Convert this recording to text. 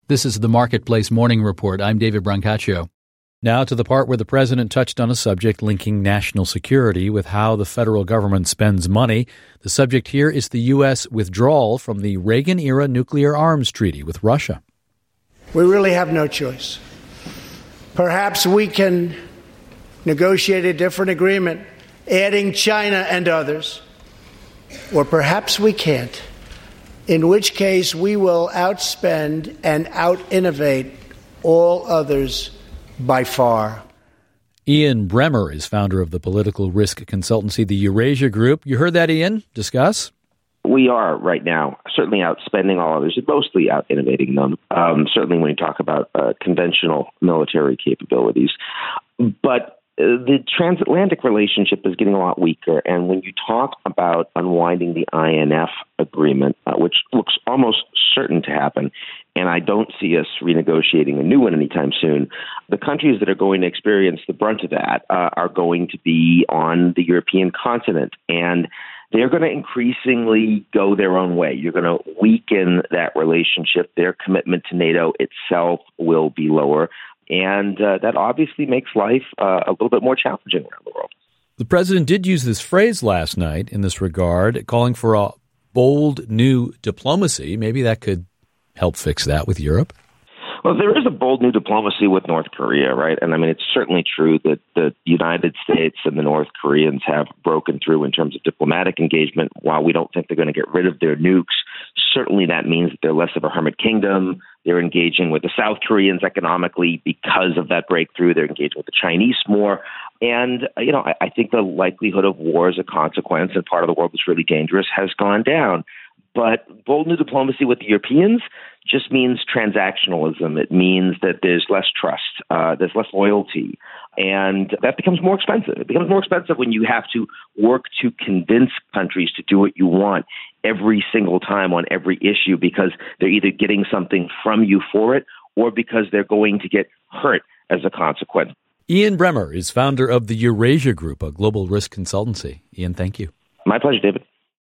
This is the Marketplace Morning Report. I'm David Brancaccio. Now to the part where the president touched on a subject linking national security with how the federal government spends money. The subject here is the U.S. withdrawal from the Reagan-era nuclear arms treaty with Russia. We really have no choice. Perhaps we can negotiate a different agreement, adding China and others, or perhaps we can't, in which case we will outspend and out-innovate all others by far. Ian Bremmer is founder of the political risk consultancy, the Eurasia Group. You heard that, Ian? Discuss. We are right now certainly outspending all others, mostly out-innovating them, certainly when you talk about conventional military capabilities. But the transatlantic relationship is getting a lot weaker. And when you talk about unwinding the INF agreement, which looks almost certain to happen, and I don't see us renegotiating a new one anytime soon, the countries that are going to experience the brunt of that are going to be on the European continent. And they're going to increasingly go their own way. You're going to weaken that relationship. Their commitment to NATO itself will be lower. And that obviously makes life a little bit more challenging around the world. The president did use this phrase last night in this regard, calling for a bold new diplomacy. Maybe that could help fix that with Europe. Well, there is a bold new diplomacy with North Korea, right? And I mean, it's certainly true that the United States and the North Koreans have broken through in terms of diplomatic engagement. While we don't think they're going to get rid of their nukes, certainly that means that they're less of a hermit kingdom. They're engaging with the South Koreans economically because of that breakthrough. They're engaging with the Chinese more. And, I think the likelihood of war as a consequence in part of the world that's really dangerous has gone down. But bold new diplomacy with the Europeans just means transactionalism. It means that there's less trust, there's less loyalty, and that becomes more expensive. It becomes more expensive when you have to work to convince countries to do what you want every single time on every issue because they're either getting something from you for it or because they're going to get hurt as a consequence. Ian Bremmer is founder of the Eurasia Group, a global risk consultancy. Ian, thank you. My pleasure, David.